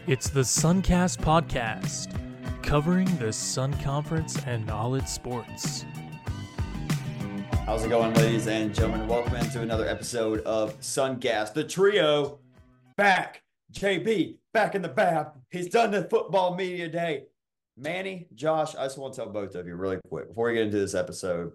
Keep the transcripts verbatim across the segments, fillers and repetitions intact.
It's the Suncast Podcast, covering the Sun Conference and all its sports. How's it going, ladies and gentlemen? Welcome into another episode of Suncast. The trio back. J B back in the bath. He's done the football media day. Manny, Josh, I just want to tell both of you really quick before we get into this episode.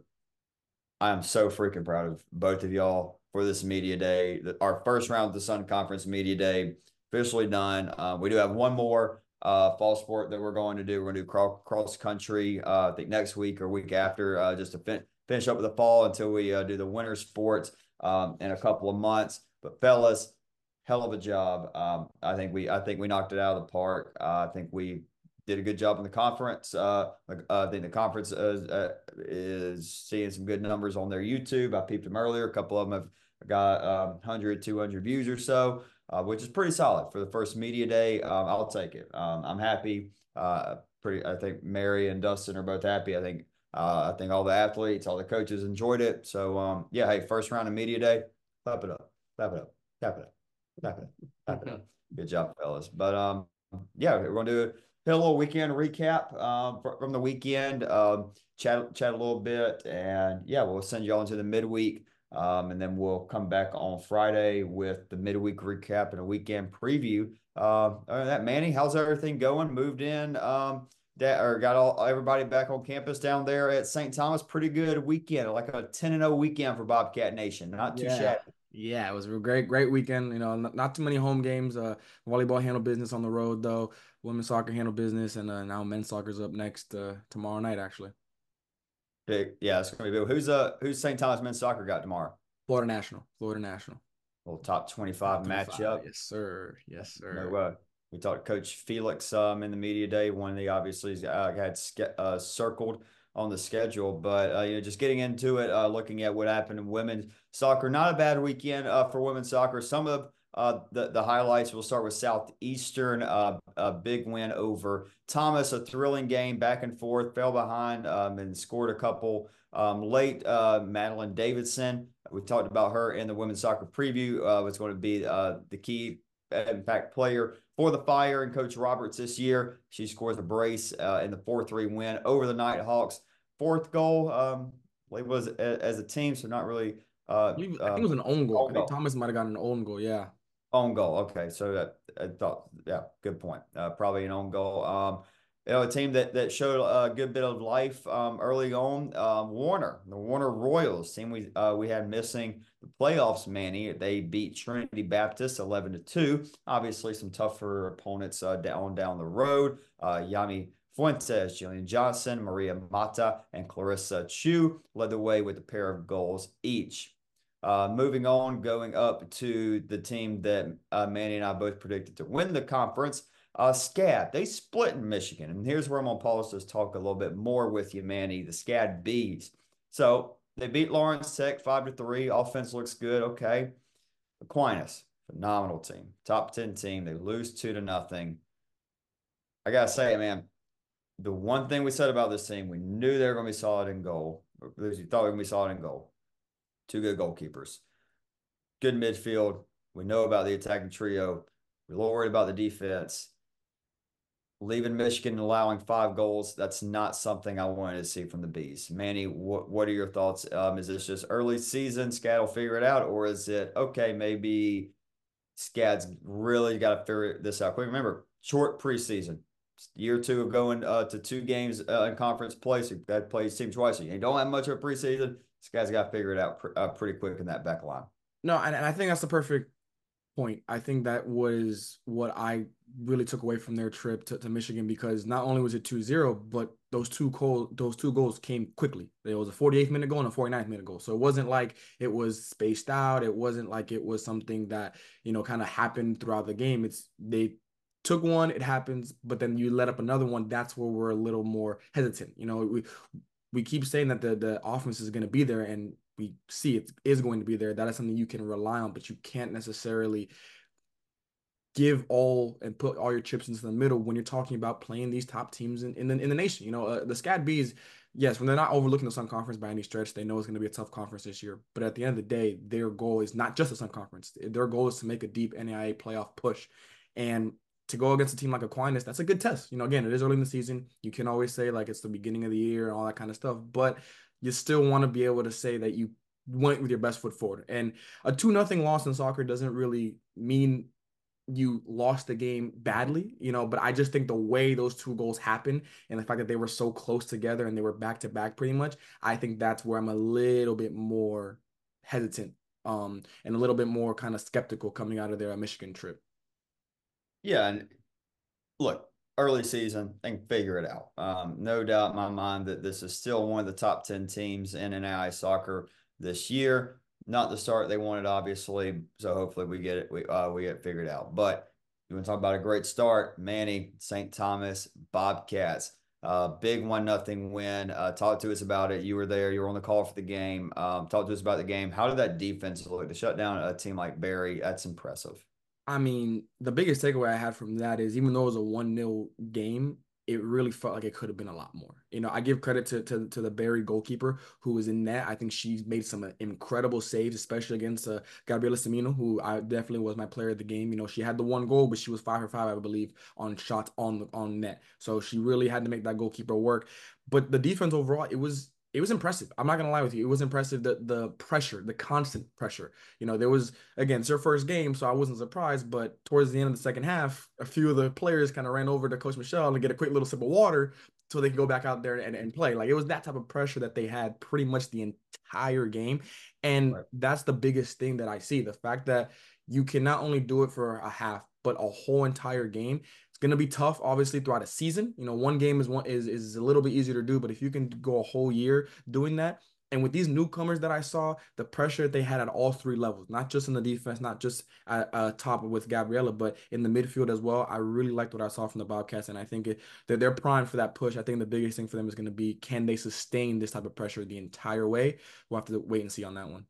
I am so freaking proud of both of y'all for this media day. Our first round of the Sun Conference media day officially done. Uh, we do have one more uh, fall sport that we're going to do. We're going to do cross, cross country, uh, I think next week or week after, uh, just to fin- finish up with the fall until we uh, do the winter sports um, in a couple of months. But fellas, hell of a job. Um, I think we I think we knocked it out of the park. Uh, I think we did a good job in the conference. Uh, I think the conference is, uh, is seeing some good numbers on their YouTube. I peeped them earlier. A couple of them have got um, one hundred, two hundred views or so, uh, which is pretty solid for the first media day. Um, I'll take it. Um, I'm happy. Uh, pretty. I think Mary and Dustin are both happy. I think. Uh, I think all the athletes, all the coaches enjoyed it. So um, yeah, hey, first round of media day, clap it up, clap it up, clap it up, clap it up, clap it up. Good job, fellas. But um, yeah, we're gonna do it. Hit a little weekend recap um, from the weekend, um, chat chat a little bit, and yeah, we'll send you all into the midweek, um, and then we'll come back on Friday with the midweek recap and a weekend preview. Uh, other than that, Manny, how's everything going? Moved in, um, that or got all everybody back on campus down there at Saint Thomas. Pretty good weekend, like a ten and zero weekend for Bobcat Nation. Not too Yeah. shabby. Yeah, it was a great, great weekend. You know, not, not too many home games. Uh, volleyball handle business on the road though. Women's soccer handle business, and uh, now men's soccer's up next uh, tomorrow night actually. Big, yeah, it's gonna be big. Who's uh who's Saint Thomas men's soccer got tomorrow? Florida National. Florida National. Little top twenty-five matchup. Yes, sir. Yes, sir. No, uh, we talked to Coach Felix um, in the media day when they obviously uh, had uh, circled on the schedule. But uh, you know, just getting into it, uh, looking at what happened in women's soccer, not a bad weekend uh, for women's soccer. Some of uh, the the highlights. We'll start with Southeastern, uh, a big win over Thomas, a thrilling game, back and forth, fell behind um, and scored a couple um, late. Uh, Madeline Davidson, we talked about her in the women's soccer preview. Uh, was going to be uh, the key impact player for the Fire and Coach Roberts this year. She scores a brace uh, in the four three win over the Nighthawks. Fourth goal, um, it was as a team, so not really. Uh, I think uh, it was an own goal. own I think goal. Thomas might have gotten an own goal. Yeah. Own goal. Okay, so that I thought, yeah, good point. Uh, probably an own goal. Um, you know, a team that that showed a good bit of life um, early on. Um, Warner, the Warner Royals team we uh, we had missing the playoffs. Manny, they beat Trinity Baptist eleven to two. Obviously, some tougher opponents uh, down down the road. Uh, Yami Fuentes, Jillian Johnson, Maria Mata, and Clarissa Chu led the way with a pair of goals each. Uh, moving on, going up to the team that uh, Manny and I both predicted to win the conference, uh, SCAD. They split in Michigan. And here's where I'm going to pause to talk a little bit more with you, Manny, the SCAD Bees. So they beat Lawrence Tech five to three. Offense looks good. Okay. Aquinas, phenomenal team. Top ten team. They lose two to nothing. I got to say, man, the one thing we said about this team, we knew they were going to be solid in goal. Or at least we thought they were going to be solid in goal. Two good goalkeepers. Good midfield. We know about the attacking trio. We're a little worried about the defense. Leaving Michigan and allowing five goals, that's not something I wanted to see from the Bees. Manny, what, what are your thoughts? Um, is this just early season, SCAD will figure it out, or is it, okay, maybe SCAD's really got to figure this out quick? Remember, short preseason. Year two of going uh, to two games uh, in conference play, so that plays team twice. So you don't have much of a preseason. This guy's got to figure it out pr- uh, pretty quick in that back line. No, and, and I think that's the perfect point. I think that was what I really took away from their trip to, to Michigan, because not only was it two zero, but those two goals, those two goals came quickly. There was a forty-eighth minute goal and a forty-ninth minute goal. So it wasn't like it was spaced out. It wasn't like it was something that, you know, kind of happened throughout the game. It's they took one, it happens, but then you let up another one. That's where we're a little more hesitant. You know, we we keep saying that the the offense is going to be there, and we see it is going to be there. That is something you can rely on, but you can't necessarily give all and put all your chips into the middle when you're talking about playing these top teams in, in, the, in the nation. You know, uh, the SCAD Bees, yes, when they're not overlooking the Sun Conference by any stretch, they know it's going to be a tough conference this year. But at the end of the day, their goal is not just the Sun Conference. Their goal is to make a deep N A I A playoff push. And to go against a team like Aquinas, that's a good test. You know, again, it is early in the season. You can always say like it's the beginning of the year and all that kind of stuff, but you still want to be able to say that you went with your best foot forward. And a two nothing loss in soccer doesn't really mean you lost the game badly, you know, but I just think the way those two goals happened and the fact that they were so close together and they were back to back pretty much, I think that's where I'm a little bit more hesitant um and a little bit more kind of skeptical coming out of their Michigan trip. Yeah, and look, early season and figure it out. Um, no doubt in my mind that this is still one of the top ten teams in N A I A soccer this year. Not the start they wanted, obviously. So hopefully we get it. We uh, we get it figured out. But you want to talk about a great start? Manny, Saint Thomas, Bobcats, uh, big one nothing win. Uh, talk to us about it. You were there. You were on the call for the game. Um, talk to us about the game. How did that defense look to shut down a team like Barry? That's impressive. I mean, the biggest takeaway I had from that is even though it was a one nil game, it really felt like it could have been a lot more. You know, I give credit to, to to the Barry goalkeeper who was in net. I think she's made some incredible saves, especially against uh, Gabriela Semino, who I definitely was my player of the game. You know, she had the one goal, but she was five for five, I believe, on shots on the on net. So she really had to make that goalkeeper work. But the defense overall, it was it was impressive. I'm not gonna lie with you. It was impressive the the pressure, the constant pressure. You know, there was again, it's her first game, so I wasn't surprised. But towards the end of the second half, a few of the players kind of ran over to Coach Michelle and get a quick little sip of water so they could go back out there and, and play. Like it was that type of pressure that they had pretty much the entire game. And Right. that's the biggest thing that I see. The fact that you can not only do it for a half, but a whole entire game. It's gonna be tough, obviously, throughout a season. You know, one game is one is is a little bit easier to do, but if you can go a whole year doing that, and with these newcomers that I saw, the pressure that they had at all three levels, not just in the defense, not just at uh, top with Gabriella, but in the midfield as well. I really liked what I saw from the Bobcats, and I think it, that they're primed for that push. I think the biggest thing for them is going to be can they sustain this type of pressure the entire way? We'll have to wait and see on that one.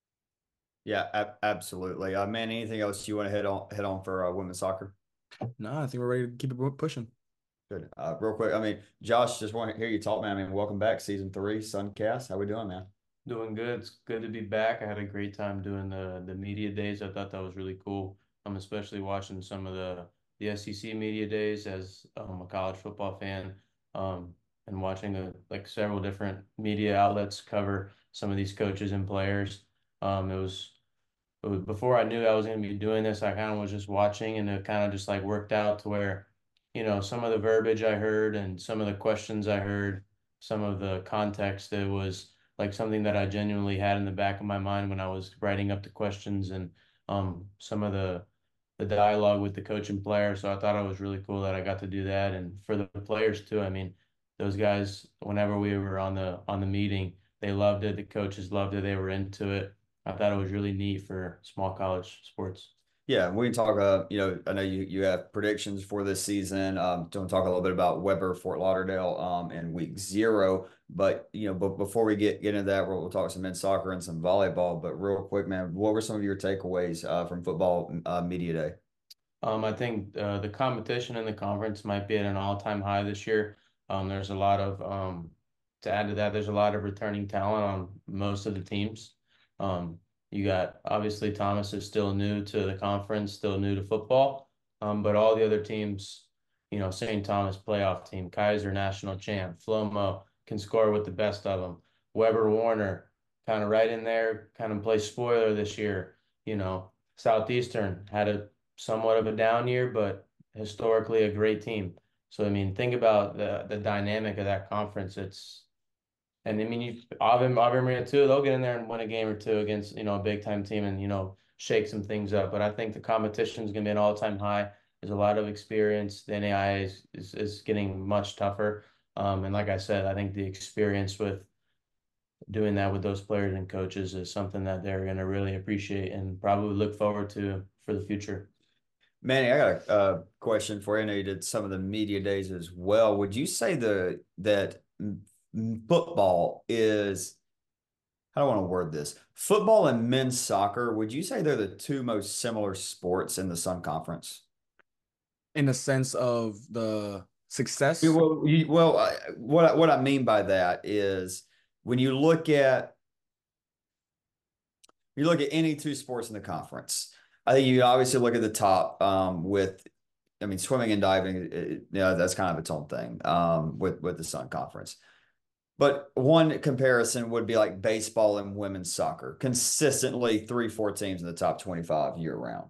Yeah, ab- absolutely. Uh, man, anything else you want to hit on hit on for uh, women's soccer? No, I think we're ready to keep it pushing. Good. Uh, real quick, I mean, Josh, just want to hear you talk, man. I mean, welcome back, season three, Suncast. How we doing, man? Doing good. It's good to be back. I had a great time doing the the media days. I thought that was really cool. I'm especially watching some of the the S E C media days as um, a college football fan, um, and watching a, like several different media outlets cover some of these coaches and players. Um, it was, it was before I knew I was going to be doing this. I kind of was just watching, and it kind of just like worked out to where, you know, some of the verbiage I heard and some of the questions I heard, some of the context, it was like something that I genuinely had in the back of my mind when I was writing up the questions and um some of the the dialogue with the coach and player. So I thought it was really cool that I got to do that. And for the players too, I mean, those guys, whenever we were on the on the meeting, they loved it. The coaches loved it. They were into it. I thought it was really neat for small college sports. Yeah, we can talk. Uh, you know, I know you you have predictions for this season. Um, don't talk a little bit about Weber, Fort Lauderdale, um, in week zero. But you know, but before we get get into that, we'll, we'll talk some men's soccer and some volleyball. But real quick, man, what were some of your takeaways uh, from football uh, media day? Um, I think uh, the competition in the conference might be at an all-time high this year. Um, there's a lot of um, to add to that, there's a lot of returning talent on most of the teams. Um, you got obviously Thomas is still new to the conference, still new to football, um, but all the other teams, you know, Saint Thomas playoff team, Kaiser national champ, Flomo can score with the best of them. Weber Warner kind of right in there, kind of play spoiler this year. You know, Southeastern had a somewhat of a down year, but historically a great team. So I mean, think about the the dynamic of that conference. It's and I mean, you Ave Ave Maria too. They'll get in there and win a game or two against you know a big time team and you know shake some things up. But I think the competition is going to be an all time high. There's a lot of experience. The N A I A is, is is getting much tougher. Um, and like I said, I think the experience with doing that with those players and coaches is something that they're going to really appreciate and probably look forward to for the future. Manny, I got a, a question for you. I know you did some of the media days as well. Would you say the that football is, how do I want to word this? Football and men's soccer, would you say they're the two most similar sports in the Sun Conference? In the sense of the Yeah, success. Well, you, well, I, what I, what I mean by that is when you look at you look at any two sports in the conference, I think you obviously look at the top um, with I mean, swimming and diving, it, yeah, that's kind of its own thing um, with with the Sun Conference. But one comparison would be like baseball and women's soccer, consistently three, four teams in the top twenty-five year round.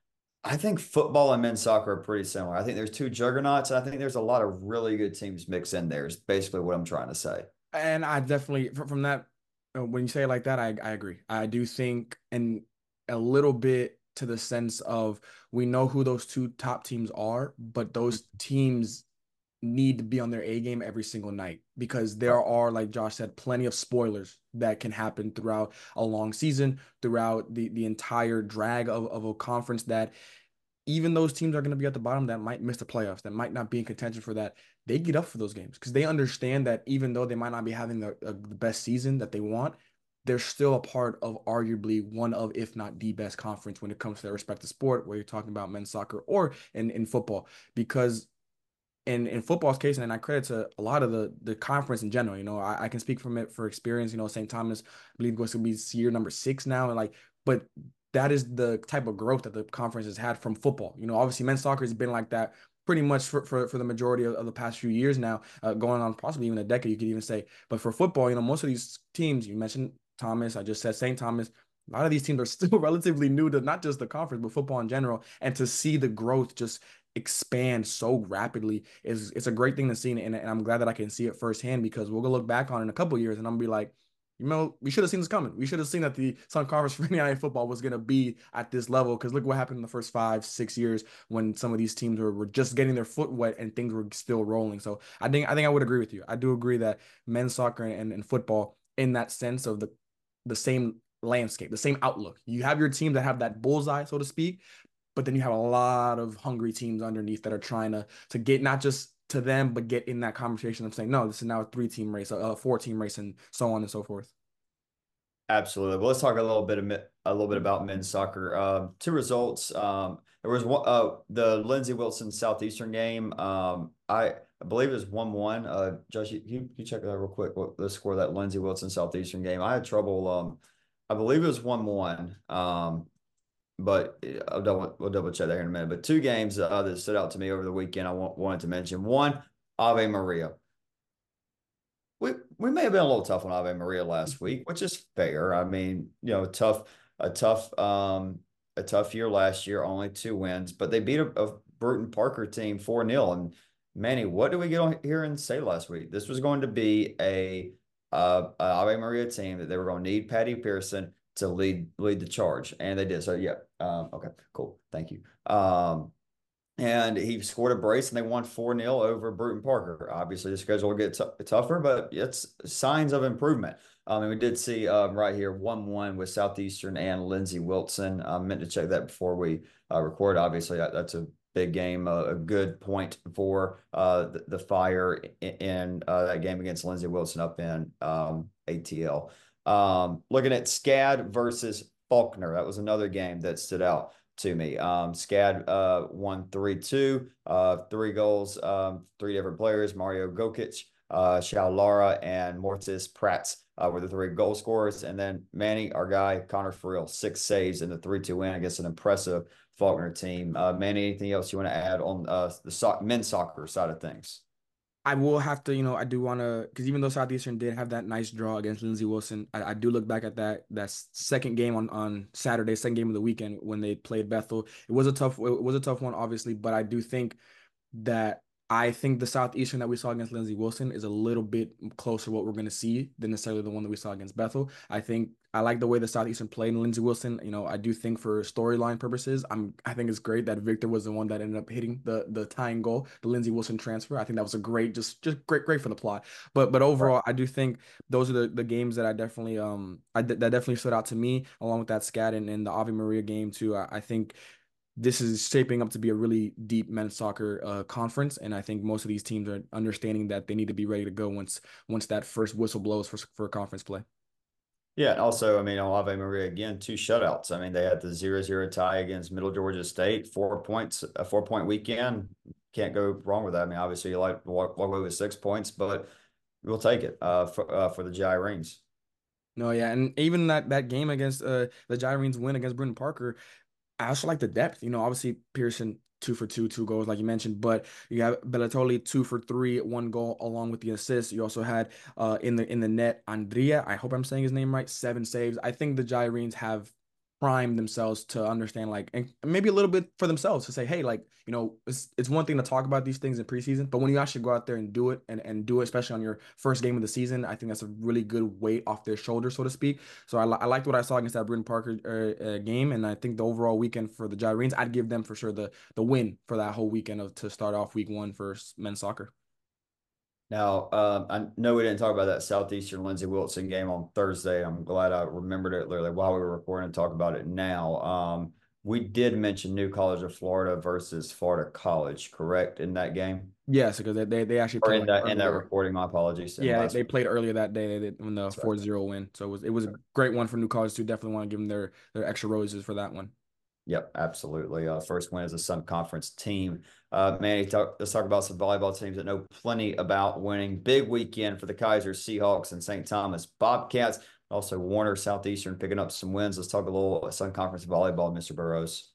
I think football and men's soccer are pretty similar. I think there's two juggernauts, and I think there's a lot of really good teams mixed in there, is basically what I'm trying to say. And I definitely from, from that uh, when you say it like that, I I agree. I do think and a little bit to the sense of we know who those two top teams are, but those teams need to be on their A game every single night because there Right. are, like Josh said, plenty of spoilers that can happen throughout a long season, throughout the the entire drag of, of a conference that even those teams are going to be at the bottom that might miss the playoffs, that might not be in contention for that. They get up for those games because they understand that even though they might not be having the, uh, the best season that they want, they're still a part of arguably one of, if not the best conference when it comes to their respective sport, whether you're talking about men's soccer or in, in football. Because in in football's case, and I credit to a lot of the the conference in general. You know, I, I can speak from it for experience. You know, Saint Thomas, I believe, was going to be year number six now, and like, but that is the type of growth that the conference has had from football. You know, obviously, men's soccer has been like that pretty much for for, for the majority of, of the past few years now, uh, going on possibly even a decade, you could even say. But for football, you know, most of these teams, you mentioned Thomas, I just said Saint Thomas. A lot of these teams are still relatively new to not just the conference, but football in general. And to see the growth just expand so rapidly is it's a great thing to see, and, and I'm glad that I can see it firsthand because we'll go look back on it in a couple of years and I'm gonna be like, you know, we should have seen this coming. We should have seen that the Sun Conference for Indiana football was gonna be at this level because look what happened in the first five, six years when some of these teams were, were just getting their foot wet and things were still rolling. So I think I think I would agree with you. I do agree that men's soccer and, and football in that sense of the the same landscape, the same outlook. You have your team that have that bullseye, so to speak, but then you have a lot of hungry teams underneath that are trying to to get not just to them, but get in that conversation of saying, no, this is now a three team race, a, a four team race, and so on and so forth. Absolutely. Well, let's talk a little bit of a little bit about men's soccer. Uh, two results. Um, there was one, uh, the Lindsey Wilson Southeastern game. Um, I, I believe it was one one. Uh, Josh, you, you you check that real quick. What the score of that Lindsey Wilson Southeastern game? I had trouble. Um, I believe it was one one. Um, but I'll double, we'll double check that here in a minute. But two games uh, that stood out to me over the weekend, I want, wanted to mention. One, Ave Maria. We we may have been a little tough on Ave Maria last week, which is fair. I mean, you know, tough a tough um a tough year last year, only two wins, but they beat a, a Bruton Parker team four nil. And Manny, what did we get on here and say last week? This was going to be a uh a Ave Maria team that they were going to need Patty Pearson to lead lead the charge, and they did. So yeah, um, okay, cool, thank you. Um, and he scored a brace and they won four nil over Bruton Parker. Obviously, the schedule will get tougher, but it's signs of improvement. Um, and we did see um, right here one one with Southeastern and Lindsey Wilson. I meant to check that before we uh, record. Obviously, that, that's a big game, uh, a good point for uh, the, the Fire in, in uh, that game against Lindsey Wilson up in um, A T L. Um, looking at SCAD versus Faulkner, that was another game that stood out to me. Um, SCAD uh, won three two, uh, three goals, um, three different players, Mario Gokic, uh, Shao Lara, and Mortis Prats uh, were the three goal scorers. And then Manny, our guy, Connor Friel, six saves in the three two win against an impressive Faulkner team. Uh, Manny, anything else you want to add on uh, the so- men's soccer side of things? I will have to, you know, I do want to, because even though Southeastern did have that nice draw against Lindsey Wilson, I, I do look back at that that second game on, on Saturday, second game of the weekend when they played Bethel. It was a tough, it was a tough one, obviously, but I do think that I think the Southeastern that we saw against Lindsey Wilson is a little bit closer to what we're going to see than necessarily the one that we saw against Bethel. I think I like the way the Southeastern played in Lindsey Wilson. You know, I do think for storyline purposes, I'm I think it's great that Victor was the one that ended up hitting the the tying goal, the Lindsey Wilson transfer. I think that was a great, just just great, great for the plot. But but overall, I do think those are the, the games that I definitely um I that definitely stood out to me, along with that SCAD and, and the Ave Maria game too. I, I think this is shaping up to be a really deep men's soccer uh, conference, and I think most of these teams are understanding that they need to be ready to go once once that first whistle blows for for conference play. Yeah, and also, I mean, on Ave Maria again, two shutouts. I mean, they had the zero zero tie against Middle Georgia State, four points, a four point weekend. Can't go wrong with that. I mean, obviously, you like to walk, walk away with six points, but we'll take it uh, for uh, for the Gyrenes. No, yeah, and even that that game against uh the Gyrenes win against Brenton Parker, I also like the depth. You know, obviously Pearson two for two, two goals, like you mentioned, but you have Bellatoli two for three, one goal along with the assist. You also had uh in the in the net Andrea. I hope I'm saying his name right. Seven saves. I think the Gyrenes have primed themselves to understand, like, and maybe a little bit for themselves to say, hey, like, you know, it's it's one thing to talk about these things in preseason, but when you actually go out there and do it and, and do it, especially on your first game of the season, I think that's a really good weight off their shoulders, so to speak. So I, li- I liked what I saw against that Britton Parker uh, uh, game, and I think the overall weekend for the Gyrenes, I'd give them for sure the the win for that whole weekend of to start off week one for men's soccer. Now, um, I know we didn't talk about that Southeastern Lindsey Wilson game on Thursday. I'm glad I remembered it literally while we were recording and talk about it now. Um, we did mention New College of Florida versus Florida College, correct, in that game? Yes, because they, they they actually Or played in like that in that earlier. recording, my apologies. In Yeah, they, last they week. played earlier that day. They did when the That's right. four zero win. So it was it was a great one for New College too. Definitely want to give them their their extra roses for that one. Yep, absolutely. Uh, first win as a Sun Conference team. Uh, Manny, talk, let's talk about some volleyball teams that know plenty about winning. Big weekend for the Kaiser Seahawks and Saint Thomas Bobcats. Also, Warner Southeastern picking up some wins. Let's talk a little Sun Conference volleyball, Mister Burrows.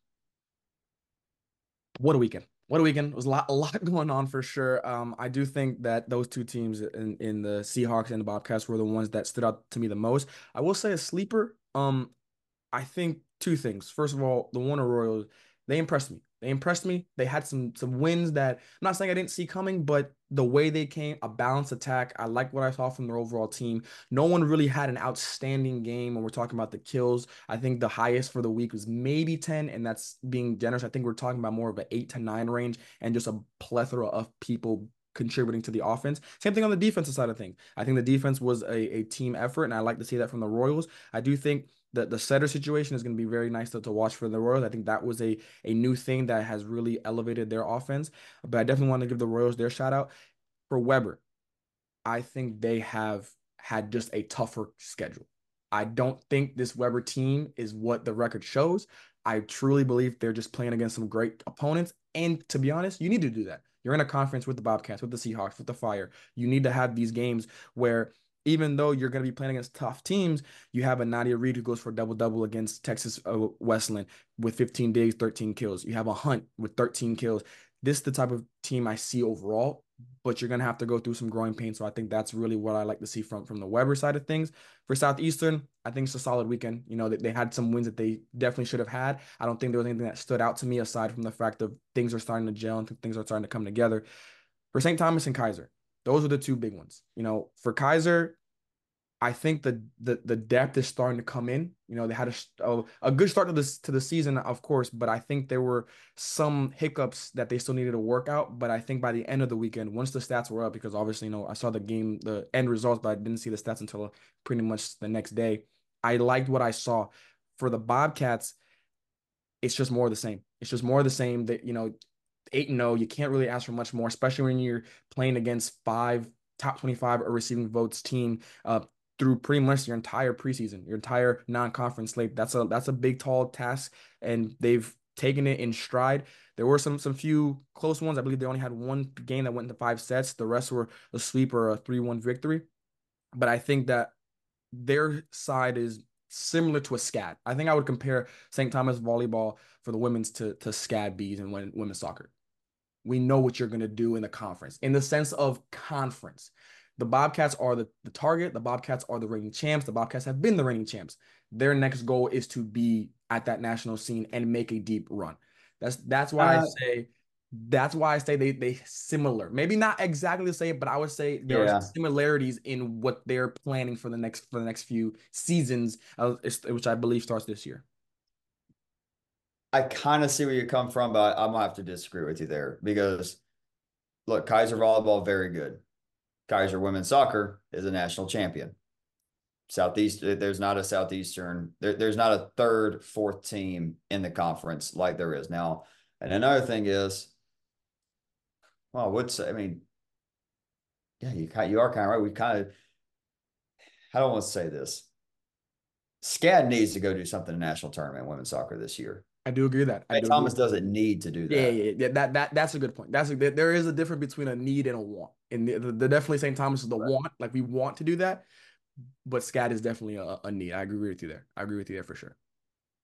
What a weekend. What a weekend. It was a lot, a lot going on for sure. Um, I do think that those two teams in, in the Seahawks and the Bobcats were the ones that stood out to me the most. I will say a sleeper. Um, I think two things. First of all, the Warner Royals, they impressed me. They impressed me. They had some some wins that I'm not saying I didn't see coming, but the way they came, a balanced attack. I like what I saw from their overall team. No one really had an outstanding game when we're talking about the kills. I think the highest for the week was maybe ten, and that's being generous. I think we're talking about more of an eight to nine range and just a plethora of people contributing to the offense. Same thing on the defensive side of things. I think the defense was a, a team effort, and I like to see that from the Royals. I do think the the setter situation is going to be very nice to, to watch for the Royals. I think that was a a new thing that has really elevated their offense. But I definitely want to give the Royals their shout out. For Weber, I think they have had just a tougher schedule. I don't think this Weber team is what the record shows. I truly believe they're just playing against some great opponents. And to be honest, you need to do that. You're in a conference with the Bobcats, with the Seahawks, with the Fire. You need to have these games where even though you're going to be playing against tough teams, you have a Nadia Reed who goes for a double-double against Texas uh, Westland with fifteen digs, thirteen kills. You have a Hunt with thirteen kills. This is the type of team I see overall, but you're going to have to go through some growing pains. So I think that's really what I like to see from, from the Weber side of things. For Southeastern, I think it's a solid weekend. You know, they, they had some wins that they definitely should have had. I don't think there was anything that stood out to me aside from the fact of things are starting to gel and things are starting to come together. For Saint Thomas and Kaiser, those are the two big ones. You know, for Kaiser, I think the the the depth is starting to come in. You know, they had a, a, a good start to this to the season, of course, but I think there were some hiccups that they still needed to work out. But I think by the end of the weekend, once the stats were up, because obviously, you know, I saw the game, the end results, but I didn't see the stats until pretty much the next day. I liked what I saw. For the Bobcats, it's just more of the same. It's just more of the same that, you know, eight and oh, you can't really ask for much more, especially when you're playing against five top twenty-five or receiving votes team uh, through pretty much your entire preseason, your entire non-conference slate. That's a that's a big, tall task, and they've taken it in stride. There were some some few close ones. I believe they only had one game that went into five sets. The rest were a sweep or a three one victory. But I think that their side is similar to a SCAD. I think I would compare Saint Thomas volleyball for the women's to to SCAD bees and women's soccer. We know what you're going to do in the conference in the sense of conference. The Bobcats are the, the target. The Bobcats are the reigning champs. The Bobcats have been the reigning champs. Their next goal is to be at that national scene and make a deep run. That's that's why I Uh, say that's why I say they they similar. Maybe not exactly the same, but I would say there are yeah, similarities in what they're planning for the next for the next few seasons, uh, which I believe starts this year. I kind of see where you come from, but I'm gonna have to disagree with you there because look, Kaiser volleyball very good. Kaiser women's soccer is a national champion. Southeast, there's not a Southeastern, there, there's not a third, fourth team in the conference like there is now. And another thing is, well, I would say, I mean, yeah, you kind you are kind of right. We kind of, I don't want to say this. SCAD needs to go do something in national tournament in women's soccer this year. I do agree with that. I Hey, do agree. Thomas doesn't need to do Yeah, that. yeah, yeah. That that that's a good point. That's a, there is a difference between a need and a want. And the, the, the definitely Saint Thomas is the Right. want, like we want to do that, but SCAD is definitely a, a need. I agree with you there. I agree with you there for sure.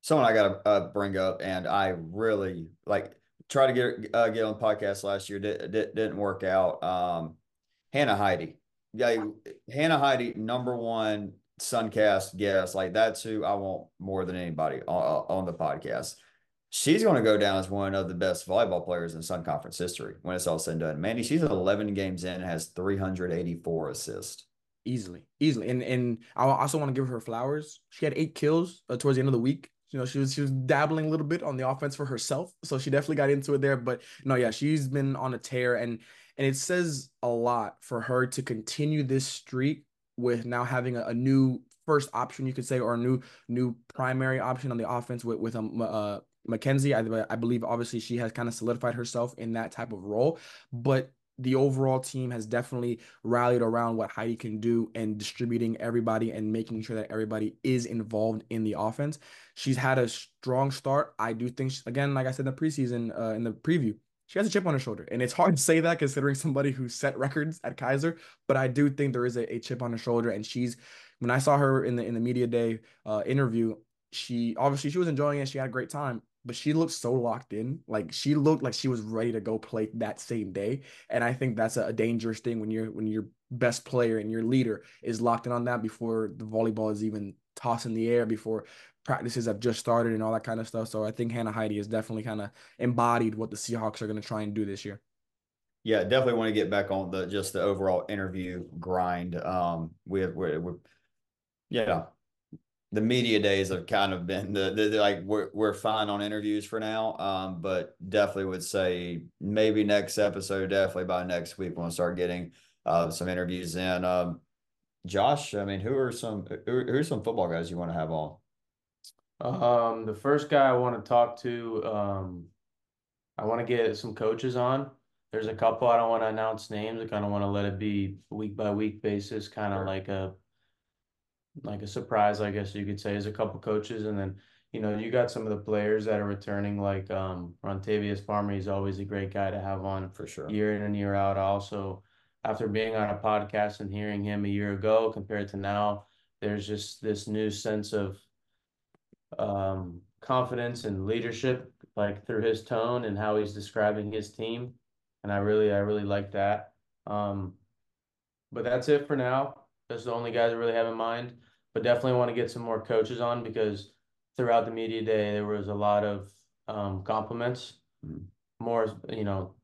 someone I got to uh, bring up, and I really like try to get uh, get on the podcast last year. Did, did, didn't work out. Um, Hannah Heidi, yeah, Hannah Heidi, number one Suncast guest. Like that's who I want more than anybody on, on the podcast. She's going to go down as one of the best volleyball players in Sun Conference history when it's all said and done. Mandy, she's eleven games in, has three hundred eighty-four assists. Easily, easily, and and I also want to give her flowers. She had eight kills uh, towards the end of the week. You know, she was she was dabbling a little bit on the offense for herself, so she definitely got into it there. But no, yeah, she's been on a tear, and and it says a lot for her to continue this streak with now having a, a new first option, you could say, or a new new primary option on the offense with with um, uh Mackenzie. I I believe obviously she has kind of solidified herself in that type of role, but the overall team has definitely rallied around what Heidi can do and distributing everybody and making sure that everybody is involved in the offense. She's had a strong start. I do think, she, again, like I said in the preseason, uh, in the preview, she has a chip on her shoulder. And it's hard to say that considering somebody who set records at Kaiser, but I do think there is a, a chip on her shoulder. And she's, when I saw her in the in the media day uh, interview, she obviously she was enjoying it. She had a great time, but she looked so locked in. Like she looked like she was ready to go play that same day. And I think that's a dangerous thing when you're when your best player and your leader is locked in on that before the volleyball is even tossed in the air, before practices have just started and all that kind of stuff. So I think Hannah Heidi has definitely kind of embodied what the Seahawks are going to try and do this year. Yeah, definitely want to get back on the just the overall interview grind. Um, we we're, we're yeah, the media days have kind of been the, the, the like we're we're fine on interviews for now. Um, but definitely would say maybe next episode, definitely by next week, we'll start getting uh some interviews in. Um, Josh, I mean, who are some who, who are some football guys you want to have on? Um, the first guy I want to talk to, um, I want to get some coaches on. There's a couple. I don't want to announce names. I kind of want to let it be week by week basis, kind of Sure. like a like a surprise, I guess you could say. Is a couple coaches, and then you know you got some of the players that are returning, like um Rontavious Farmer. He's always a great guy to have on For sure. year in and year out. Also, after being on a podcast and hearing him a year ago compared to now, there's just this new sense of um, confidence and leadership, like through his tone and how he's describing his team. And I really, I really like that. Um, but that's it for now. That's the only guys I really have in mind. But definitely want to get some more coaches on because throughout the media day, there was a lot of um, compliments. Mhm. More, you know,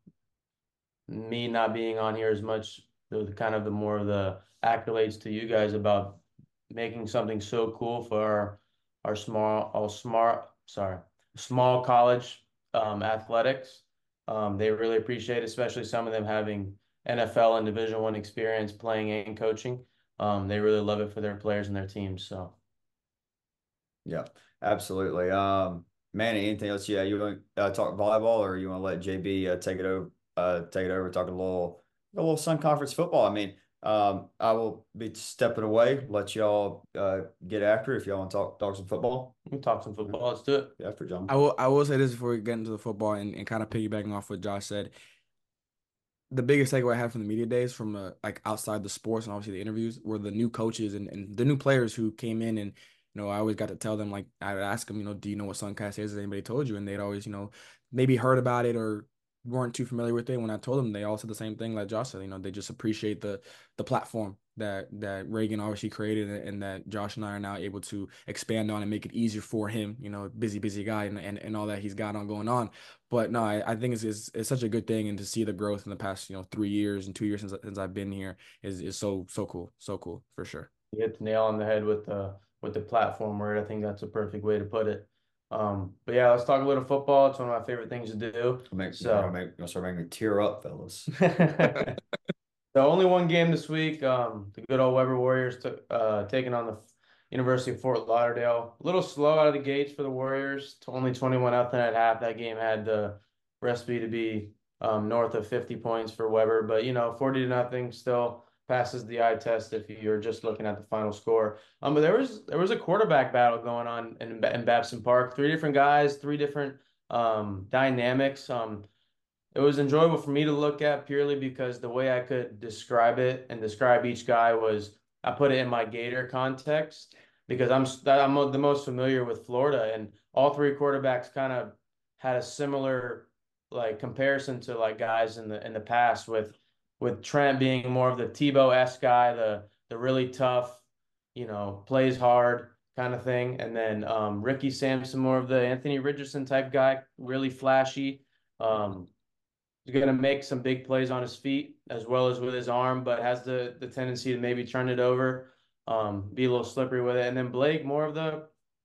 me not being on here as much, the the kind of the more of the accolades to you guys about making something so cool for our, our small, all smart, sorry, small college um, athletics. Um, they really appreciate it, especially some of them having N F L and Division One experience playing and coaching. Um, they really love it for their players and their teams. So Yeah, absolutely. Um, Manny, anything else? Yeah, you want to uh, talk volleyball, or you want to let J B uh, take it over? Uh, take it over. Talk a little, a little Sun Conference football. I mean, um, I will be stepping away. Let y'all uh, get after it if y'all want to talk talk some football. we can talk some football. Let's do it. Yeah, for John. I will I will say this before we get into the football and, and kind of piggybacking off what Josh said. The biggest takeaway I had from the media days, from uh, like outside the sports and obviously the interviews, were the new coaches and, and the new players who came in. And you know, I always got to tell them, like, I would ask them, you know, do you know what Suncast is? Has anybody told you? And they'd always, you know, maybe heard about it or weren't too familiar with it. When I told them, they all said the same thing, like Josh said. You know, they just appreciate the the platform that that Reagan obviously created and that Josh and I are now able to expand on and make it easier for him. You know, busy, busy guy and and, and all that he's got on going on. But no, I, I think it's, it's it's such a good thing, and to see the growth in the past, you know, three years and two years since since I've been here is is so so cool, so cool for sure. You hit the nail on the head with the with the platform word. I think that's a perfect way to put it. Um, but yeah, let's talk a little football. It's one of my favorite things to do. Make, So make, make, start making me tear up, fellas. So only one game this week. Um, the good old Weber Warriors took uh taking on the University of Fort Lauderdale. A little slow out of the gates for the Warriors. To only twenty-one nothing at half. That game had the recipe to be um north of fifty points for Weber, but you know, forty to nothing still passes the eye test if you're just looking at the final score. Um, but there was there was a quarterback battle going on in in Babson Park. Three different guys, three different um dynamics. Um, it was enjoyable for me to look at purely because the way I could describe it and describe each guy was I put it in my Gator context. because I'm I'm the most familiar with Florida, and all three quarterbacks kind of had a similar like comparison to like guys in the in the past with with Trent being more of the Tebow-esque guy, the the really tough, you know, plays hard kind of thing, and then um, Ricky Sampson more of the Anthony Richardson type guy, really flashy. Um, he's going to make some big plays on his feet as well as with his arm, but has the the tendency to maybe turn it over, um, be a little slippery with it. And then Blake, more of the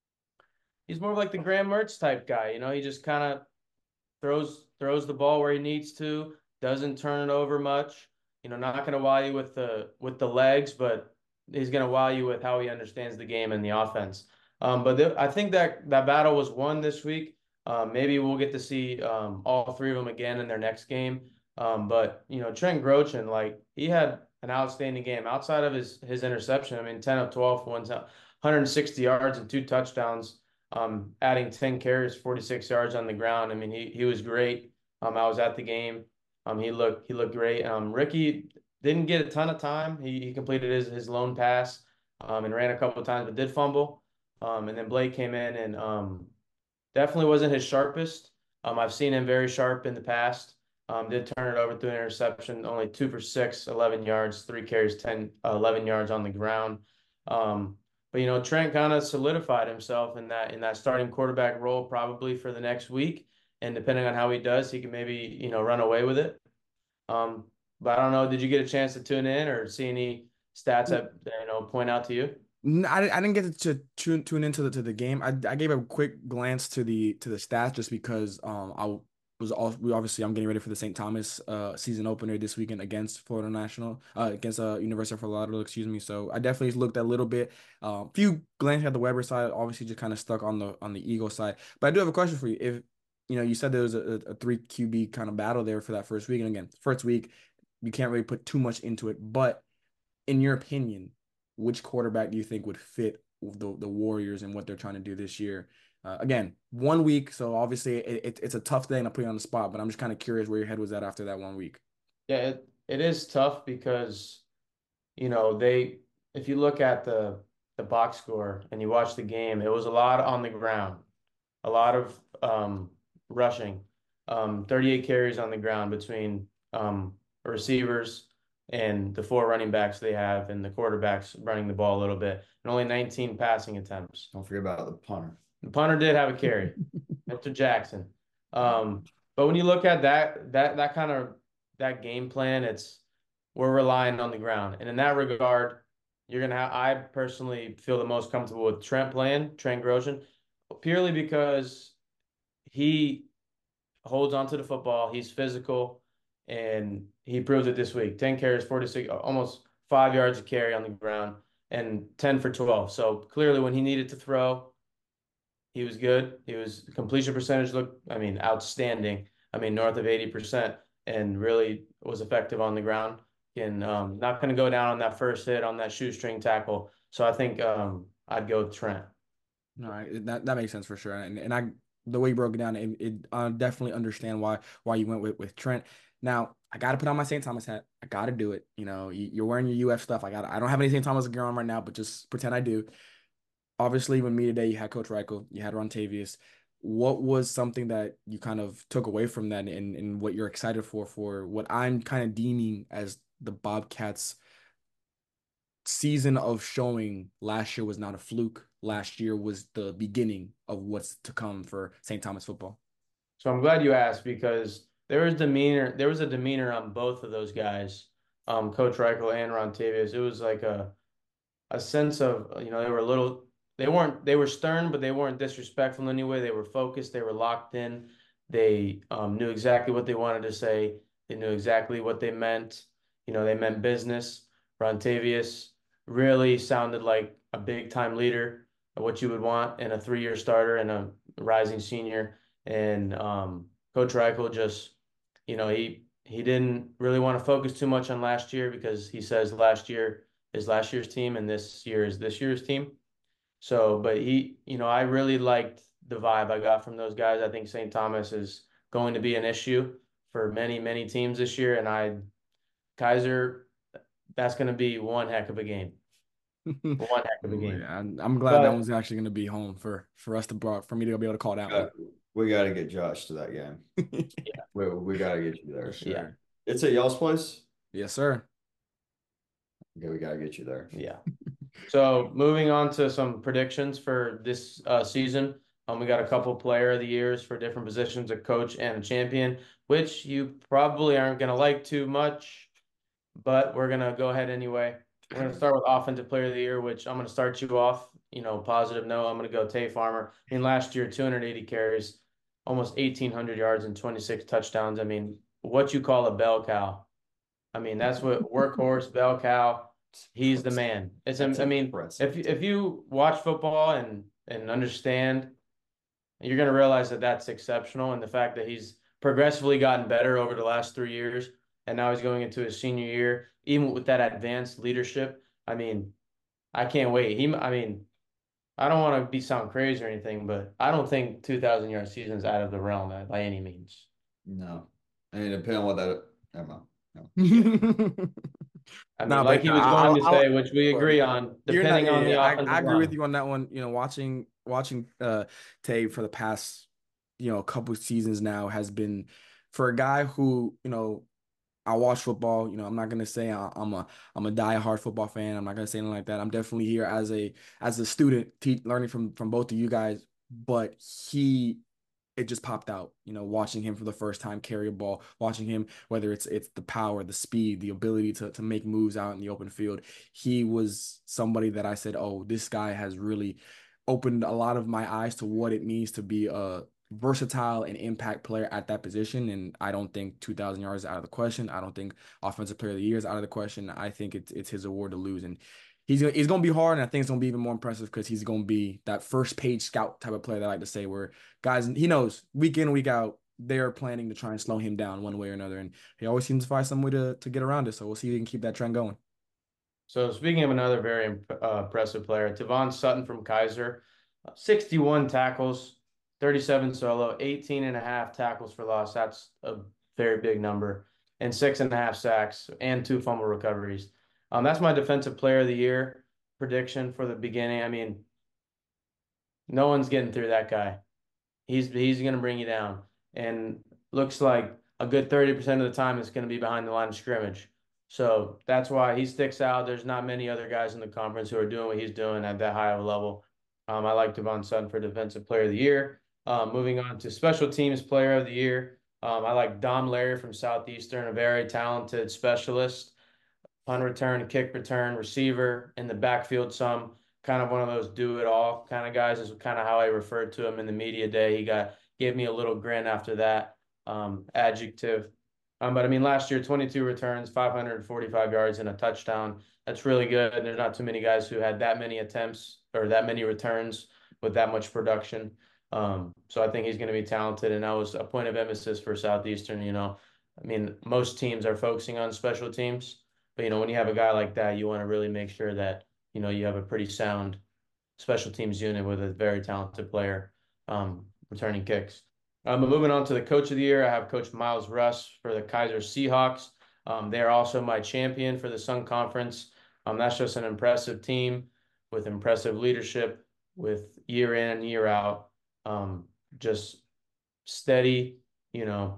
he's more of like the Graham Mertz type guy. You know, he just kind of throws throws the ball where he needs to, doesn't turn it over much. You know, not going to wow you with the with the legs, but he's going to wow you with how he understands the game and the offense. Um, but th- I think that that battle was won this week. Um, maybe we'll get to see um, all three of them again in their next game. Um, but you know, Trent Grochin, like he had an outstanding game outside of his his interception. I mean, ten of twelve, one hundred sixty yards and two touchdowns. Um, adding ten carries, forty-six yards on the ground. I mean, he he was great. Um, I was at the game. Um, he looked he looked great. Um, Ricky didn't get a ton of time. He he completed his his lone pass, um, and ran a couple of times, but did fumble. Um, and then Blake came in and um, definitely wasn't his sharpest. Um, I've seen him very sharp in the past. Um, did turn it over through an interception, only two for six, eleven yards, three carries, ten, uh, eleven yards on the ground. Um, but you know, Trent kind of solidified himself in that in that starting quarterback role probably for the next week. And depending on how he does, he can maybe, you know, run away with it. Um, but I don't know, did you get a chance to tune in or see any stats that, you know, point out to you? N- I, I didn't get to tune tune into the to the game. I, I gave a quick glance to the to the stats just because um I was all we obviously I'm getting ready for the Saint Thomas uh season opener this weekend against Florida National uh against uh University of Fort Lauderdale, excuse me. So I definitely looked a little bit. A uh, few glances at the Weber side, obviously just kind of stuck on the on the Eagle side. But I do have a question for you. If you know you said there was a, a three Q B kind of battle there for that first week, and again, first week you can't really put too much into it, but in your opinion, which quarterback do you think would fit the the Warriors and what they're trying to do this year? Uh, again, one week, so obviously it, it, it's a tough thing to put you on the spot, but I'm just kind of curious where your head was at after that one week. Yeah, it, it is tough because, you know, they if you look at the the box score and you watch the game, it was a lot on the ground, a lot of um, rushing, um, thirty-eight carries on the ground between um, receivers and the four running backs they have, and the quarterbacks running the ball a little bit, and only nineteen passing attempts. Don't forget about the punter. The punter did have a carry, Mister Jackson. Um, but when you look at that that that kind of that game plan, it's we're relying on the ground, and in that regard, you're gonna have. I personally feel the most comfortable with Trent playing Trent Grosjean, purely because he holds onto the football. He's physical, and he proved it this week. ten carries, forty-six, almost five yards of carry on the ground, and ten for twelve. So clearly, when he needed to throw, he was good. He was completion percentage looked, I mean, outstanding. I mean, north of eighty percent, and really was effective on the ground. And um, not going to go down on that first hit on that shoestring tackle. So I think um, I'd go with Trent. All right, that that makes sense for sure. And and I the way you broke it down, it, it I definitely understand why why you went with with Trent. Now I got to put on my Saint Thomas hat. I got to do it. You know, you, you're wearing your U F stuff. I got. I don't have any Saint Thomas gear on right now, but just pretend I do. Obviously, when me today, you had Coach Reichel, you had Rontavius. What was something that you kind of took away from that, and and what you're excited for for what I'm kind of deeming as the Bobcats season of showing last year was not a fluke. Last year was the beginning of what's to come for Saint Thomas football. So I'm glad you asked because there was demeanor. There was a demeanor on both of those guys, um, Coach Reichel and Rontavius. It was like a a sense of, you know, they were a little. They weren't. They were stern, but they weren't disrespectful in any way. They were focused. They were locked in. They um, knew exactly what they wanted to say. They knew exactly what they meant. You know, they meant business. Rontavius really sounded like a big time leader, what you would want in a three year starter and a rising senior. And um, Coach Reichel just, you know, he he didn't really want to focus too much on last year because he says last year is last year's team and this year is this year's team. So, but he, you know, I really liked the vibe I got from those guys. I think Saint Thomas is going to be an issue for many, many teams this year. And I, Kaiser, that's going to be one heck of a game. One heck of a Oh, game. yeah, I'm, I'm glad that But one's actually going to be home for for us to brought for me to be able to call that one. We got to get Josh to that game. yeah, We, we got to get you there. yeah, Sure. It's at y'all's place? Yes, sir. Okay, we got to get you there. yeah. So moving on to some predictions for this uh, season. Um, we got a couple player of the years for different positions, a coach and a champion, which you probably aren't going to like too much, but we're going to go ahead anyway. We're going to start with offensive player of the year, which I'm going to start you off, you know, positive note. I'm going to go Tay Farmer. I mean, last year, two hundred eighty carries, almost eighteen hundred yards and twenty-six touchdowns. I mean, what you call a bell cow. I mean, that's what workhorse, bell cow. He's the man. It's That's I mean, impressive. if if you watch football and and understand, you're going to realize that that's exceptional, and the fact that he's progressively gotten better over the last three years, and now he's going into his senior year, even with that advanced leadership. I mean, I can't wait. He, I mean, I don't want to be sound crazy or anything, but I don't think two thousand yard season is out of the realm uh, by any means. No. I mean, depending on what that, never mind. No. I mean, No, like but he was I, going to I, say, which we But agree on, you're not. depending Yeah, on the yeah, I, I offensive agree with line. you on that one. You know, watching watching uh Tay for the past you know couple seasons now has been for a guy who you know I watch football. You know, I'm not gonna say I, I'm a I'm a diehard football fan. I'm not gonna say anything like that. I'm definitely here as a as a student, te learning from from both of you guys. But he it just popped out, you know, watching him for the first time carry a ball, watching him, whether it's it's the power, the speed, the ability to to make moves out in the open field. He was somebody that I said, oh, this guy has really opened a lot of my eyes to what it means to be a versatile and impact player at that position. And I don't think two thousand yards is out of the question. I don't think offensive player of the year is out of the question. I think it's it's his award to lose. And He's gonna, it's gonna be hard, and I think it's gonna be even more impressive because he's gonna be that first page scout type of player that I like to say, where guys he knows week in week out they are planning to try and slow him down one way or another, and he always seems to find some way to to get around it. So we'll see if he can keep that trend going. So speaking of another very imp uh, impressive player, Tavon Sutton from Kaiser, uh, sixty-one tackles, thirty-seven solo, eighteen and a half tackles for loss. That's a very big number. And six and a half sacks and two fumble recoveries. Um, that's my defensive player of the year prediction for the beginning. I mean, no one's getting through that guy. He's he's going to bring you down. And looks like a good thirty percent of the time it's going to be behind the line of scrimmage. So that's why he sticks out. There's not many other guys in the conference who are doing what he's doing at that high of a level. Um, I like Devon Sutton for Defensive Player of the Year. Um, moving on to Special Teams Player of the Year. Um, I like Dom Larry from Southeastern, a very talented specialist. Punt return, kick return, receiver, in the backfield some. Kind of one of those do-it-all kind of guys is kind of how I referred to him in the media day. He got gave me a little grin after that um, adjective. Um, but I mean, last year, twenty-two returns, five hundred forty-five yards, and a touchdown. That's really good. There's not too many guys who had that many attempts or that many returns with that much production. Um, so I think he's going to be talented, and that was a point of emphasis for Southeastern. You know, I mean, most teams are focusing on special teams, but you know, when you have a guy like that, you want to really make sure that you know you have a pretty sound special teams unit with a very talented player um, returning kicks. Um, but moving on to the coach of the year, I have Coach Miles Russ for the Kaiser Seahawks. Um, they're also my champion for the Sun Conference. Um, that's just an impressive team with impressive leadership, with year in and year out, um, just steady. You know,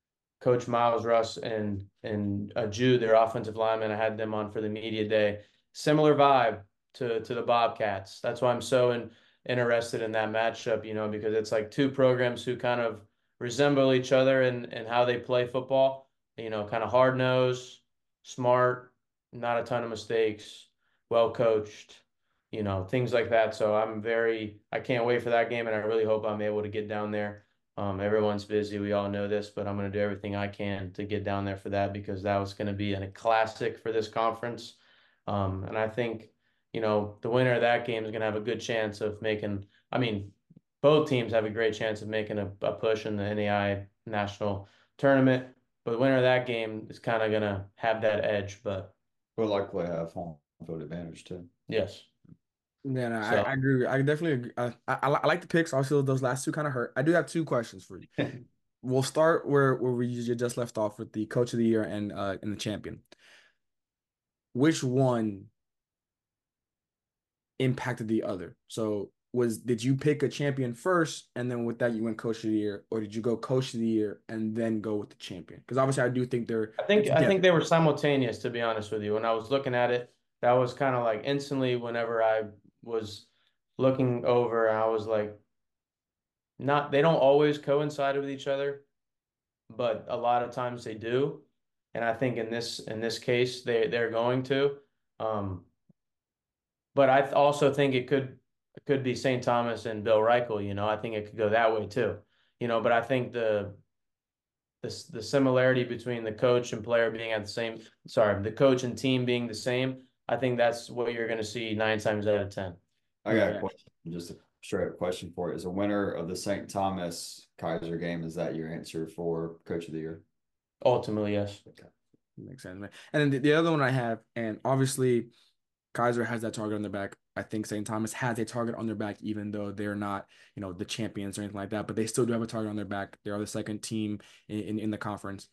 Coach Miles Russ and and uh, Jude, their offensive lineman. I had them on for the media day. Similar vibe to to the Bobcats. That's why I'm so in, interested in that matchup. You know, because it's like two programs who kind of resemble each other and and how they play football. You know, kind of hard nosed, smart, not a ton of mistakes, well coached. You know, things like that. So I'm very, I can't wait for that game, and I really hope I'm able to get down there. Um, everyone's busy. We all know this, but I'm going to do everything I can to get down there for that because that was going to be a classic for this conference. Um, and I think, you know, the winner of that game is going to have a good chance of making, I mean, both teams have a great chance of making a, a push in the N A I A national tournament, but the winner of that game is kind of going to have that edge. But We'll likely have home field advantage too. yes. Yeah, no, So I, I agree. I definitely agree. I, I, I like the picks. Obviously, those last two kind of hurt. I do have two questions for you. We'll start where where we usually just left off with the coach of the year and uh and the champion. Which one impacted the other. So was did you pick a champion first, and then with that you went coach of the year, or did you go coach of the year and then go with the champion? Because obviously I do think they're I think I think together. they were simultaneous, to be honest with you. When I was looking at it, that was kind of like instantly whenever I was looking over, I was like, not they don't always coincide with each other, but a lot of times they do. And I think in this in this case they they're going to. Um, but I th- also think it could it could be Saint Thomas and Bill Reichel, you know. I think it could go that way too. You know, but I think the the the similarity between the coach and player being at the same, sorry, the coach and team being the same, I think that's what you're going to see nine times out of ten. I got a Yeah. question, just a straight up question for it. Is a winner of the Saint Thomas Kaiser game, is that your answer for coach of the year? Ultimately, yes. Makes sense, man. And then the, the other one I have, and obviously Kaiser has that target on their back. I think Saint Thomas has a target on their back, even though they're not, you know, the champions or anything like that. But they still do have a target on their back. They are the second team in, in, in the conference.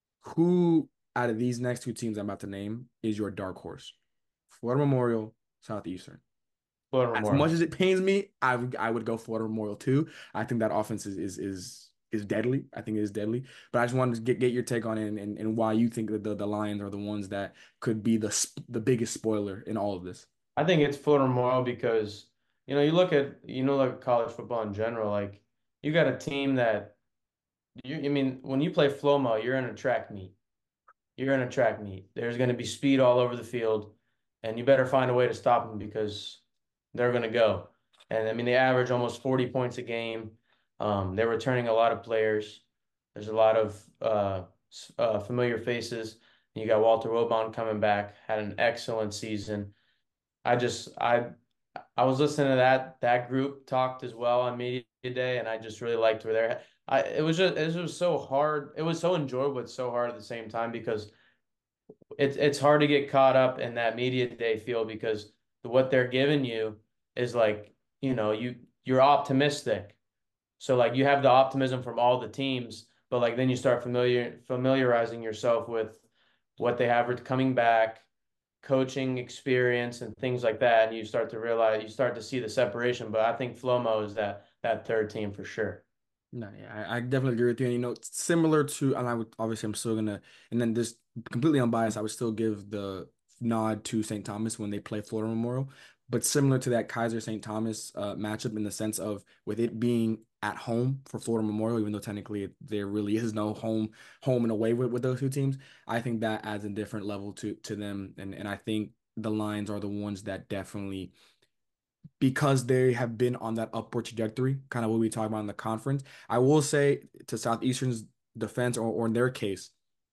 Who out of these next two teams I'm about to name is your dark horse? Florida Memorial, Southeastern. Florida As much Memorial. as it pains me, I would I would go Florida Memorial too. I think that offense is is is is deadly. I think it is deadly. But I just wanted to get, get your take on it, and, and, and why you think that the, the Lions are the ones that could be the the biggest spoiler in all of this. I think it's Florida Memorial because, you know, you look at, you know, like college football in general, like you got a team that you, I mean, when you play Flomo, you're in a track meet. You're in a track meet. There's going to be speed all over the field, and you better find a way to stop them because they're going to go. And I mean, they average almost forty points a game. Um, they're returning a lot of players. There's a lot of uh, uh, familiar faces. You got Walter Wilbon coming back, had an excellent season. I just I I was listening to that that group talked as well on media day, and I just really liked where they're. I it was just it was so hard. It was so enjoyable, but so hard at the same time because it's it's hard to get caught up in that media day feel because what they're giving you is like, you know, you you're optimistic. So like you have the optimism from all the teams, but like then you start familiar familiarizing yourself with what they have coming back, coaching experience and things like that, and you start to realize you start to see the separation. But I think Flomo is that that third team for sure. No, yeah, I, I definitely agree with you. And you know, similar to, and I would obviously I'm still gonna, and then this completely unbiased, I would still give the nod to Saint Thomas when they play Florida Memorial. But similar to that Kaiser Saint Thomas uh, matchup in the sense of with it being at home for Florida Memorial, even though technically it, there really is no home home and away with, with those two teams, I think that adds a different level to to them. And and I think the Lions are the ones that definitely, because they have been on that upward trajectory, kind of what we talk about in the conference. I will say to Southeastern's defense, or, or in their case,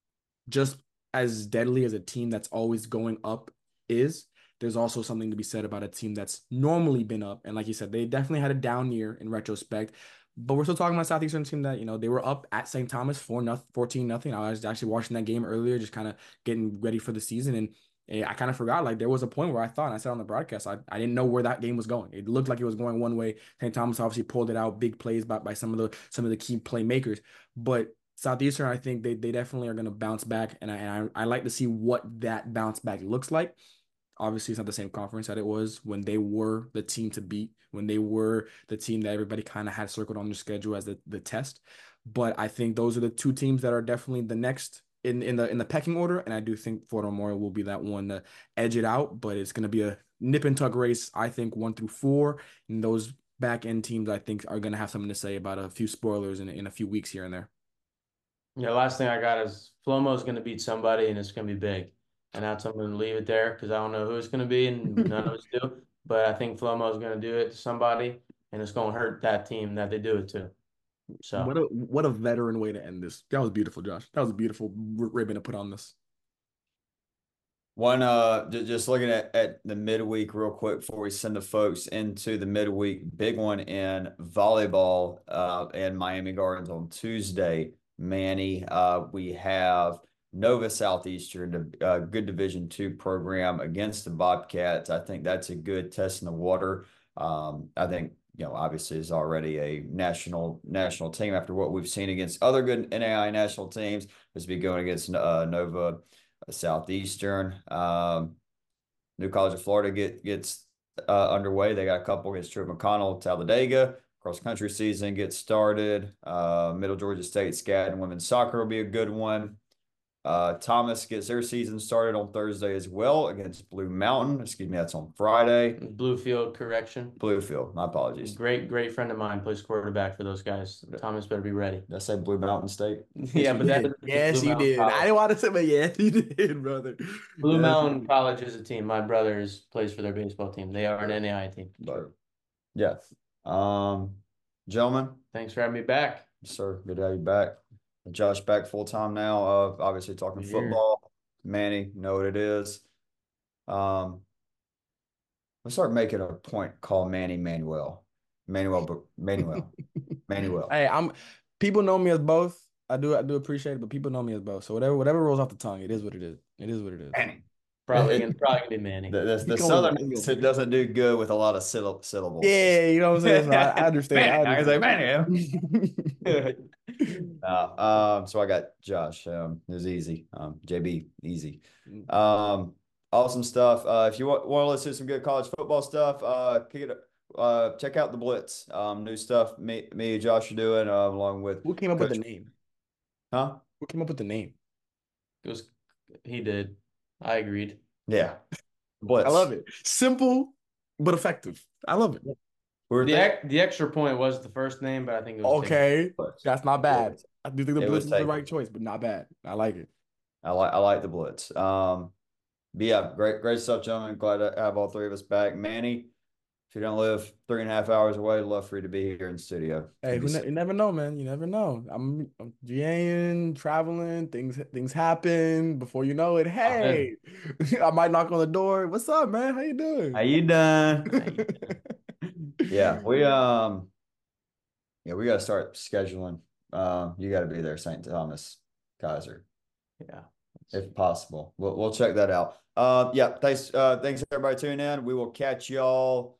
just as deadly as a team that's always going up is, there's also something to be said about a team that's normally been up. And like you said, they definitely had a down year in retrospect. But we're still talking about a Southeastern team that, you know, they were up at Saint Thomas for nothing, fourteen nothing. I was actually watching that game earlier, just kind of getting ready for the season. And eh, I kind of forgot, like, there was a point where I thought, and I said on the broadcast, I, I didn't know where that game was going. It looked like it was going one way. Saint Thomas obviously pulled it out, big plays by, by some of the some of the key playmakers. But Southeastern, I think they they definitely are going to bounce back, and I, and I I like to see what that bounce back looks like. Obviously, it's not the same conference that it was when they were the team to beat, when they were the team that everybody kind of had circled on their schedule as the, the test. But I think those are the two teams that are definitely the next in, in the in the pecking order. And I do think Florida Memorial will be that one to edge it out, but it's going to be a nip and tuck race, I think, one through four. And those back end teams, I think, are going to have something to say about a few spoilers in, in a few weeks here and there. Yeah, last thing I got is Flomo's going to beat somebody, and it's going to be big. And that's I'm going to leave it there because I don't know who it's going to be, and none of us do. But I think Flomo's going to do it to somebody, and it's going to hurt that team that they do it to. So What a what a veteran way to end this. That was beautiful, Josh. That was a beautiful r- ribbon to put on this. One, uh, j- just looking at, at the midweek real quick before we send the folks into the midweek, big one in volleyball uh, in Miami Gardens on Tuesday. Manny, uh, we have Nova Southeastern, a uh, good Division two program against the Bobcats. I think that's a good test in the water. Um, I think, you know, obviously is already a national national team after what we've seen against other good N A I A national teams. This be going against uh, Nova Southeastern. Um, New College of Florida get, gets uh, underway. They got a couple against True McConnell, Talladega. Cross country season gets started. Uh, Middle Georgia State Scadden women's soccer will be a good one. Uh, Thomas gets their season started on Thursday as well against Blue Mountain. Excuse me, that's on Friday. Bluefield, correction. Bluefield, my apologies. Great, great friend of mine plays quarterback for those guys. Thomas better be ready. Did I say Blue Mountain State? Yeah, but that is yes, Blue you Mountain did. College. I didn't want to say, but yes, you did, brother. Blue Yes, Mountain you did. College is a team. My brother is plays for their baseball team. They are an N A I A team. But, yeah. Um, gentlemen, Thanks for having me back. sir, good to have you back. Josh back full time now. Uh, obviously talking Here. football. Manny, know what it is. Um, let's start making a point. Call Manny Manuel, Manuel, but Manuel, Manuel. Hey, I'm. People know me as both. I do. I do appreciate it, but people know me as both. So whatever, whatever rolls off the tongue, it is what it is. It is what it is. Manny. Probably It- gonna, probably gonna be Manny. The, the, the Come on, southern Manny. accent doesn't do good with a lot of syllab- syllables. Yeah, you know what I'm saying. So I, I understand. Manny. I can say Manny. Uh, um, so I got Josh. Um, it was easy. Um, J B, easy. Um, awesome stuff. Uh, if you want, want to listen to some good college football stuff, uh, kick it, uh, check out the Blitz. Um, new stuff. Me, me, and Josh are doing uh, along with. Who came up with Coach- the name? Huh? Who came up with the name? It was, he did. I agreed. Yeah. Blitz. I love it. Simple but effective. I love it. We were The thinking- ex, the extra point was the first name, but I think it was taken. Okay, Blitz. that's not bad. I do think the It Blitz was is the taken. right choice, but not bad. I like it. I like I like the Blitz. Um, but yeah, great great stuff, gentlemen. Glad to have all three of us back. Manny, if you don't live three and a half hours away, I'd love for you to be here in the studio. Hey, It'd who be ne- you never know, man. You never know. I'm, I'm GAing, traveling. Things things happen. Before you know it, hey, I might knock on the door. What's up, man? How you doing? How you done? Yeah, we um, yeah, we got to start scheduling. Um, you got to be there, Saint Thomas Kaiser, Yeah. if possible. We'll we'll check that out. Uh, yeah, thanks. Uh, thanks everybody tuning in. We will catch y'all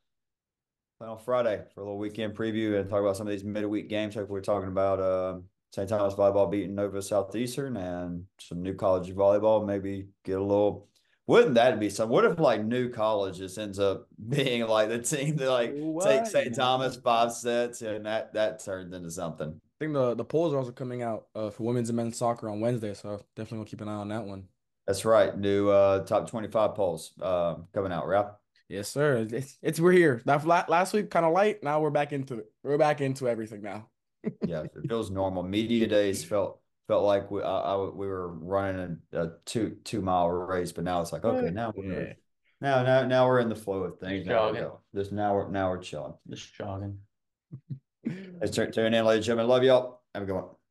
on Friday for a little weekend preview and talk about some of these midweek games. Like we're talking about uh, Saint Thomas volleyball beating Nova Southeastern and some new college volleyball. Maybe get a little. Wouldn't that be some? What if like new college just ends up being like the team that like What? take Saint Thomas five sets and that that turns into something? I think the the polls are also coming out uh, for women's and men's soccer on Wednesday, so definitely gonna keep an eye on that one. That's right. New uh, top twenty-five polls uh, coming out, right? Yes, sir. It's, it's we're here. That la- last week kind of light. Now we're back into it. We're back into everything now. Yeah, it feels normal. Media days felt felt like we I, I, we were running a, a two two mile race, but now it's like okay, now we're Yeah. now now now we're in the flow of things. Just Now we jogging. go. Just now we're now we're chilling. Just jogging. Let's turn, turn in, ladies and gentlemen. Love y'all. Have a good one.